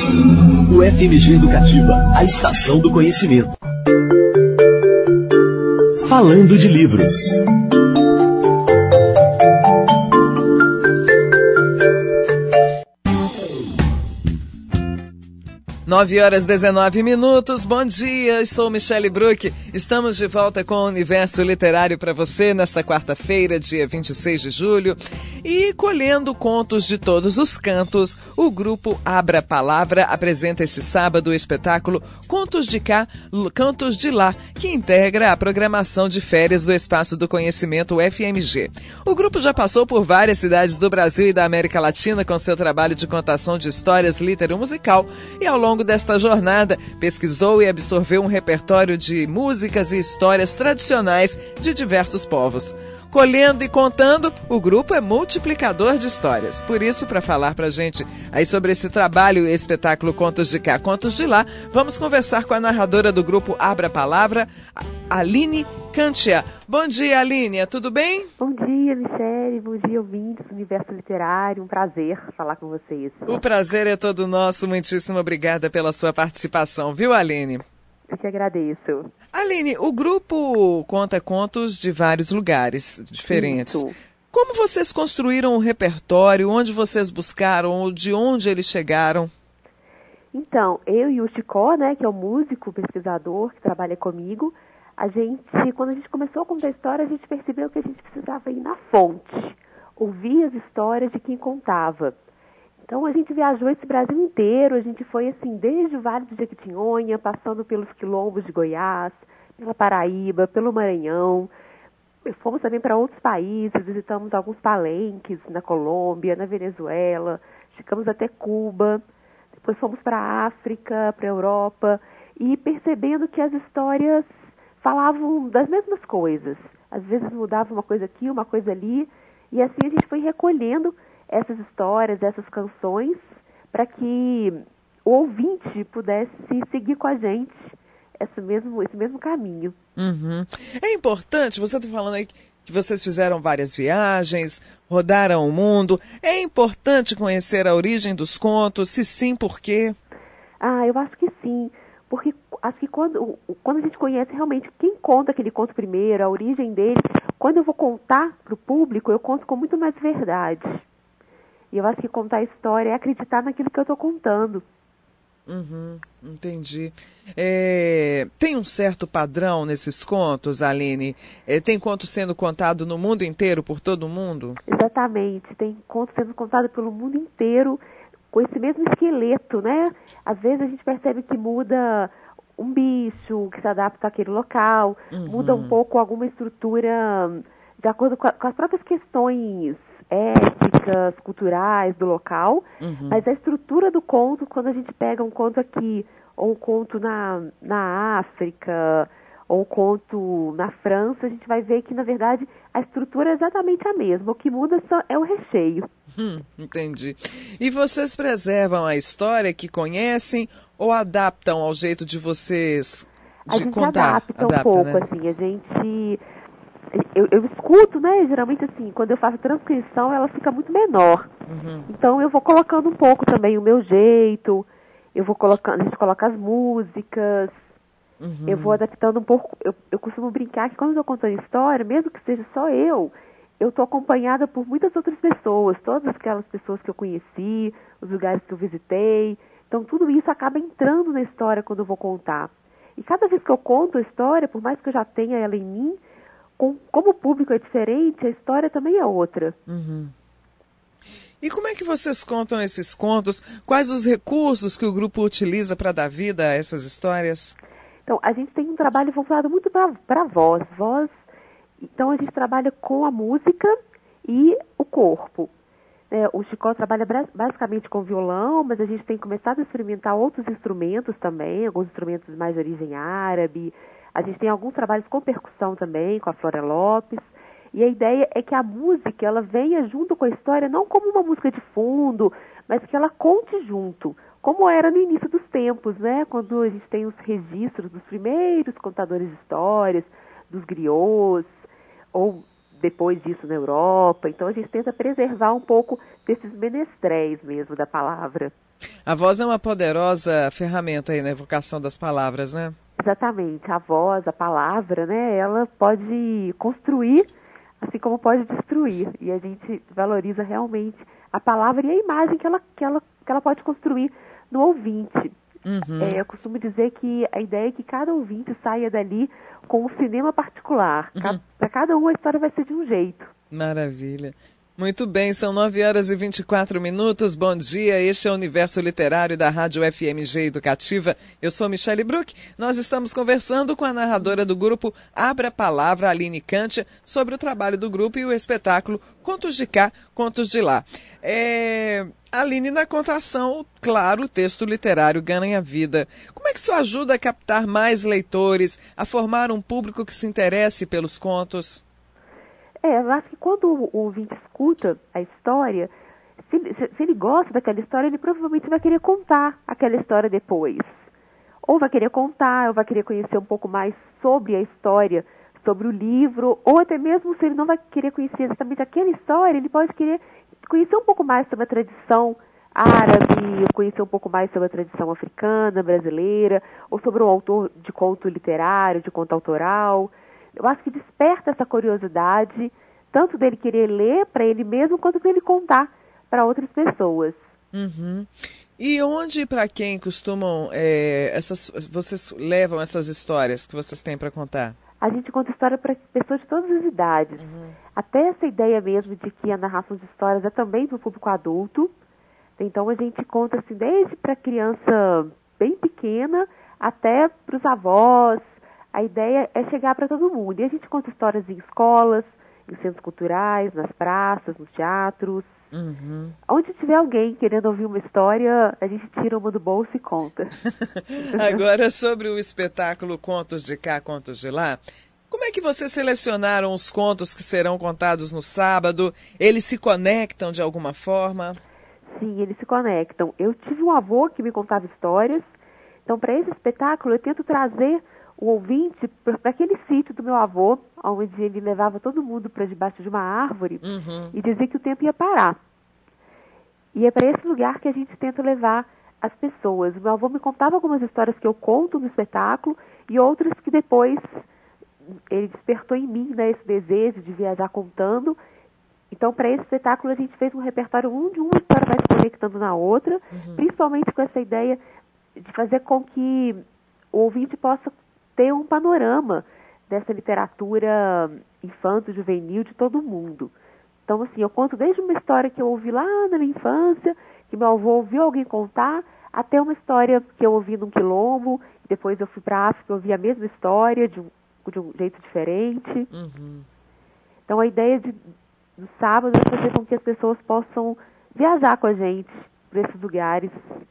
O FMG Educativa, a estação do conhecimento. Falando de livros. 9h19. Bom dia, eu sou Michele Bruck. Estamos de volta com o Universo Literário para você nesta quarta-feira, dia 26 de julho. E colhendo contos de todos os cantos, o grupo Abra Palavra apresenta esse sábado o espetáculo Contos de Cá, Cantos de Lá, que integra a programação de férias do Espaço do Conhecimento UFMG. O grupo já passou por várias cidades do Brasil e da América Latina com seu trabalho de contação de histórias litero-musical e ao longo desta jornada pesquisou e absorveu um repertório de músicas e histórias tradicionais de diversos povos. Colhendo e contando, o grupo é multiplicador de histórias. Por isso, para falar para a gente aí sobre esse trabalho e espetáculo Contos de Cá, Contos de Lá, vamos conversar com a narradora do grupo Abra Palavra, Aline Cantia. Bom dia, Aline, tudo bem? Bom dia, Michele, bom dia, ouvintes do Universo Literário, um prazer falar com vocês. O prazer é todo nosso, muitíssimo obrigada pela sua participação, viu, Aline? Eu te agradeço. Aline, o grupo conta contos de vários lugares diferentes. Isso. Como vocês construíram o repertório? Onde vocês buscaram? Ou de onde eles chegaram? Então, eu e o Chicó, né, que é o músico, pesquisador, que trabalha comigo, quando a gente começou a contar a história, a gente percebeu que a gente precisava ir na fonte, ouvir as histórias de quem contava. Então, a gente viajou esse Brasil inteiro, a gente foi, assim, desde o Vale do Jequitinhonha, passando pelos quilombos de Goiás, pela Paraíba, pelo Maranhão. Fomos também para outros países, visitamos alguns palenques na Colômbia, na Venezuela, chegamos até Cuba, depois fomos para a África, para a Europa, e percebendo que as histórias falavam das mesmas coisas. Às vezes mudava uma coisa aqui, uma coisa ali, e assim a gente foi recolhendo essas histórias, essas canções, para que o ouvinte pudesse seguir com a gente esse mesmo caminho. Uhum. É importante, você está falando aí que vocês fizeram várias viagens, rodaram o mundo. É importante conhecer a origem dos contos? Se sim, por quê? Eu acho que sim, porque acho que quando a gente conhece realmente quem conta aquele conto primeiro, a origem dele, quando eu vou contar para o público, eu conto com muito mais verdade. E eu acho que contar a história é acreditar naquilo que eu estou contando. Uhum, entendi. Tem um certo padrão nesses contos, Aline? Tem conto sendo contado no mundo inteiro, por todo mundo? Exatamente. Tem conto sendo contado pelo mundo inteiro com esse mesmo esqueleto, né? Às vezes a gente percebe que muda um bicho que se adapta àquele local, muda um pouco alguma estrutura de acordo com as próprias questões éticas, culturais do local, mas a estrutura do conto, quando a gente pega um conto aqui, ou um conto na África, ou um conto na França, a gente vai ver que, na verdade, a estrutura é exatamente a mesma. O que muda é o recheio. Entendi. E vocês preservam a história que conhecem ou adaptam ao jeito de vocês de a gente contar? Adapta um pouco, né? assim, a gente... Eu escuto, né, geralmente assim, quando eu faço transcrição, ela fica muito menor. Então eu vou colocando um pouco também o meu jeito, a gente coloca as músicas, eu vou adaptando um pouco. Eu costumo brincar que quando eu estou contando história, mesmo que seja só eu estou acompanhada por muitas outras pessoas, todas aquelas pessoas que eu conheci, os lugares que eu visitei. Então tudo isso acaba entrando na história quando eu vou contar. E cada vez que eu conto a história, por mais que eu já tenha ela em mim, como o público é diferente, a história também é outra. E como é que vocês contam esses contos? Quais os recursos que o grupo utiliza para dar vida a essas histórias? Então, a gente tem um trabalho voltado muito para a voz. Então, a gente trabalha com a música e o corpo. O Chicó trabalha basicamente com violão, mas a gente tem começado a experimentar outros instrumentos também, alguns instrumentos mais de origem árabe. A gente tem alguns trabalhos com percussão também, com a Flora Lopes. E a ideia é que a música ela venha junto com a história, não como uma música de fundo, mas que ela conte junto, como era no início dos tempos, né? Quando a gente tem os registros dos primeiros contadores de histórias, dos griots, ou depois disso na Europa. Então a gente tenta preservar um pouco desses menestréis mesmo da palavra. A voz é uma poderosa ferramenta aí na evocação das palavras, né? Exatamente, a voz, a palavra, né, ela pode construir, assim como pode destruir, e a gente valoriza realmente a palavra e a imagem que ela pode construir no ouvinte. Eu costumo dizer que a ideia é que cada ouvinte saia dali com um cinema particular. Para cada um a história vai ser de um jeito. Maravilha. Muito bem, são 9h24. Bom dia, este é o Universo Literário da Rádio FMG Educativa. Eu sou Michele Bruck. Nós estamos conversando com a narradora do grupo Abra a Palavra, Aline Cantia, sobre o trabalho do grupo e o espetáculo Contos de Cá, Contos de Lá. Aline, na contação, claro, o texto literário ganha vida. Como é que isso ajuda a captar mais leitores, a formar um público que se interesse pelos contos? Eu acho que quando o ouvinte escuta a história, se ele gosta daquela história, ele provavelmente vai querer contar aquela história depois. Ou vai querer contar, ou vai querer conhecer um pouco mais sobre a história, sobre o livro, ou até mesmo se ele não vai querer conhecer exatamente aquela história, ele pode querer conhecer um pouco mais sobre a tradição árabe, conhecer um pouco mais sobre a tradição africana, brasileira, ou sobre um autor de conto literário, de conto autoral. Eu acho que desperta essa curiosidade, tanto dele querer ler para ele mesmo, quanto dele contar para outras pessoas. E onde e para quem costumam, vocês levam essas histórias que vocês têm para contar? A gente conta história para pessoas de todas as idades. Até essa ideia mesmo de que a narração de histórias é também para o público adulto. Então a gente conta assim, desde para criança bem pequena até para os avós. A ideia é chegar para todo mundo. E a gente conta histórias em escolas, em centros culturais, nas praças, nos teatros. Onde tiver alguém querendo ouvir uma história, a gente tira uma do bolso e conta. Agora, sobre o espetáculo Contos de Cá, Contos de Lá, como é que vocês selecionaram os contos que serão contados no sábado? Eles se conectam de alguma forma? Sim, eles se conectam. Eu tive um avô que me contava histórias. Então, para esse espetáculo, eu tento trazer o ouvinte para aquele sítio do meu avô, onde ele levava todo mundo para debaixo de uma árvore e dizia que o tempo ia parar. E é para esse lugar que a gente tenta levar as pessoas. O meu avô me contava algumas histórias que eu conto no espetáculo e outras que depois ele despertou em mim, né, esse desejo de viajar contando. Então, para esse espetáculo, a gente fez um repertório onde uma história vai se conectando na outra, principalmente com essa ideia de fazer com que o ouvinte possa ter um panorama dessa literatura infanto-juvenil de todo mundo. Então, assim, eu conto desde uma história que eu ouvi lá na minha infância, que meu avô ouviu alguém contar, até uma história que eu ouvi num quilombo, depois eu fui para a África e ouvi a mesma história de um jeito diferente. Então, a ideia do sábado é fazer com que as pessoas possam viajar com a gente para esses lugares.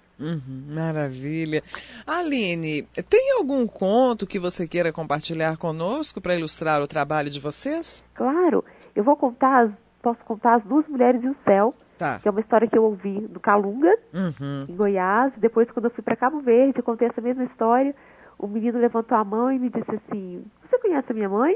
Maravilha. Aline, tem algum conto que você queira compartilhar conosco para ilustrar o trabalho de vocês? Claro. Eu posso contar As Duas Mulheres e o Céu, que é uma história que eu ouvi no Calunga, em Goiás. Depois, quando eu fui para Cabo Verde, eu contei essa mesma história. O menino levantou a mão e me disse assim: você conhece a minha mãe?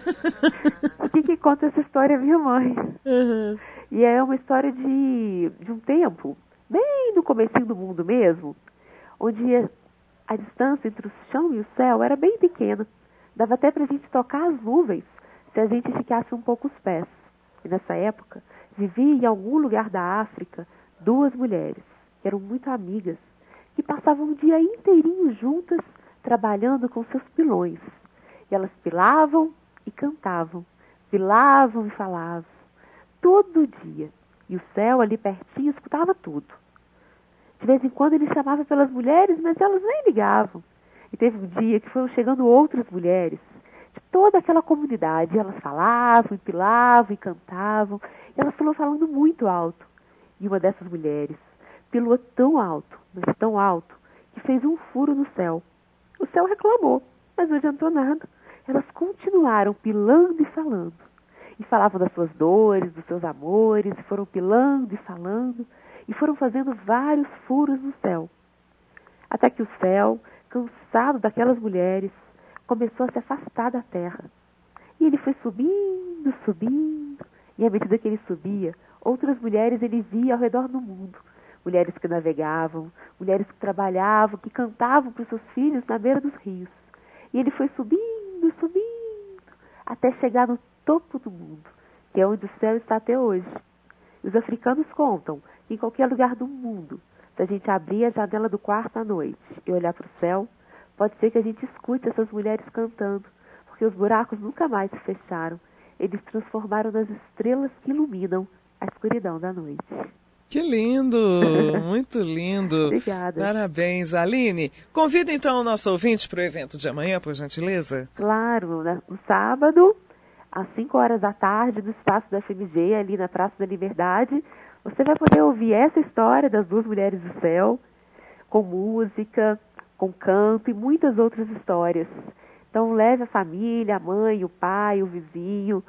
O que conta essa história é minha mãe? E é uma história de um tempo, bem no comecinho do mundo mesmo, onde a distância entre o chão e o céu era bem pequena. Dava até para a gente tocar as nuvens se a gente esticasse um pouco os pés. E nessa época, vivia em algum lugar da África duas mulheres, que eram muito amigas, que passavam o dia inteirinho juntas, trabalhando com seus pilões. E elas pilavam e cantavam, pilavam e falavam, todo dia. E o céu ali pertinho escutava tudo. De vez em quando ele chamava pelas mulheres, mas elas nem ligavam. E teve um dia que foram chegando outras mulheres, de toda aquela comunidade. E elas falavam, e pilavam, e cantavam. E elas foram falando muito alto. E uma dessas mulheres pilou tão alto, mas tão alto, que fez um furo no céu. O céu reclamou, mas não adiantou nada. Elas continuaram pilando e falando. E falavam das suas dores, dos seus amores, e foram pilando e falando, e foram fazendo vários furos no céu. Até que o céu, cansado daquelas mulheres, começou a se afastar da terra. E ele foi subindo, subindo, e à medida que ele subia, outras mulheres ele via ao redor do mundo, mulheres que navegavam, mulheres que trabalhavam, que cantavam para os seus filhos na beira dos rios. E ele foi subindo, subindo, até chegar no topo do mundo, que é onde o céu está até hoje. E os africanos contam que em qualquer lugar do mundo, se a gente abrir a janela do quarto à noite e olhar para o céu, pode ser que a gente escute essas mulheres cantando, porque os buracos nunca mais se fecharam. Eles transformaram nas estrelas que iluminam a escuridão da noite. Que lindo! Muito lindo! Obrigada. Parabéns, Aline. Convida então o nosso ouvinte para o evento de amanhã, por gentileza. Claro, no sábado, às 5 horas da tarde, no espaço da FMG, ali na Praça da Liberdade, você vai poder ouvir essa história das duas mulheres do céu, com música, com canto e muitas outras histórias. Então leve a família, a mãe, o pai, o vizinho,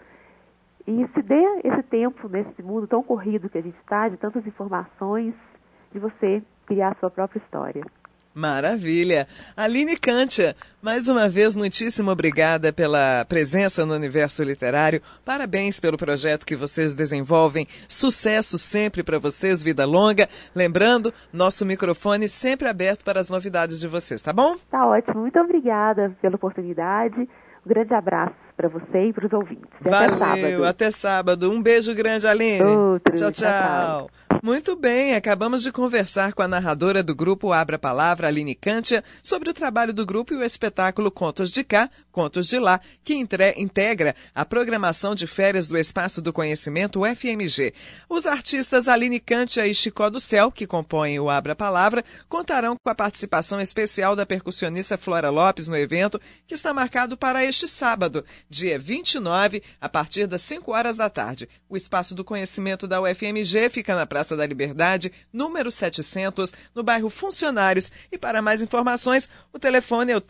e se dê esse tempo nesse mundo tão corrido que a gente está, de tantas informações, de você criar a sua própria história. Maravilha! Aline Cantia, mais uma vez, muitíssimo obrigada pela presença no Universo Literário. Parabéns pelo projeto que vocês desenvolvem. Sucesso sempre para vocês, vida longa. Lembrando, nosso microfone sempre aberto para as novidades de vocês, tá bom? Tá ótimo. Muito obrigada pela oportunidade. Um grande abraço para você e para os ouvintes. Valeu, até sábado. Até sábado. Um beijo grande, Aline. Outro. Tchau, tchau. Muito bem, acabamos de conversar com a narradora do grupo Abra Palavra, Aline Cantia, sobre o trabalho do grupo e o espetáculo Contos de Cá, Contos de Lá, que integra a programação de férias do Espaço do Conhecimento, UFMG. Os artistas Aline Cantia e Chicó do Céu, que compõem o Abra Palavra, contarão com a participação especial da percussionista Flora Lopes no evento, que está marcado para este sábado, dia 29, a partir das 5 horas da tarde. O Espaço do Conhecimento da UFMG fica na Praça da Liberdade, número 700, no bairro Funcionários. E para mais informações, o telefone é o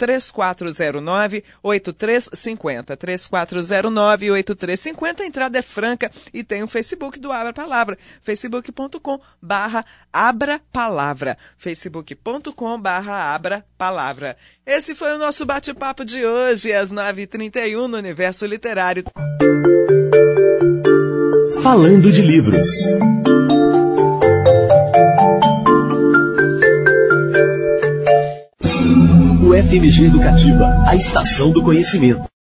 3409-8350. 3409-8350. A entrada é franca e tem o Facebook do Abra Palavra, facebook.com/Abra Palavra, facebook.com/Abra Palavra. Esse foi o nosso bate-papo de hoje, às 9h31, no Universo Literário. Falando de livros. O FMG Educativa, a estação do conhecimento.